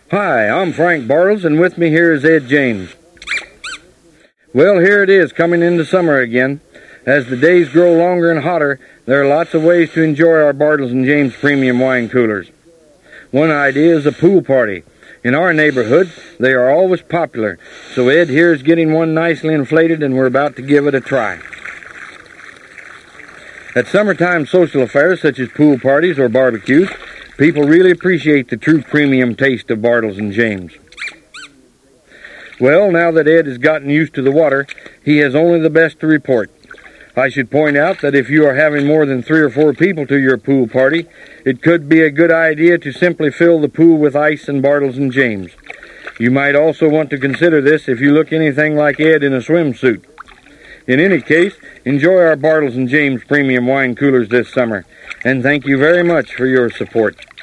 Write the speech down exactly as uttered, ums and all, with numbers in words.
Hi, I'm Frank Bartles, and with me here is Ed James. Well, here it is, coming into summer again. As the days grow longer and hotter, there are lots of ways to enjoy our Bartles and James premium wine coolers. One idea is a pool party. In our neighborhood, they are always popular, so Ed here is getting one nicely inflated, and we're about to give it a try. At summertime social affairs such as pool parties or barbecues, people really appreciate the true premium taste of Bartles and James. Well, now that Ed has gotten used to the water, he has only the best to report. I should point out that if you are having more than three or four people to your pool party, it could be a good idea to simply fill the pool with ice and Bartles and James. You might also want to consider this if you look anything like Ed in a swimsuit. In any case, enjoy our Bartles and James premium wine coolers this summer, and thank you very much for your support.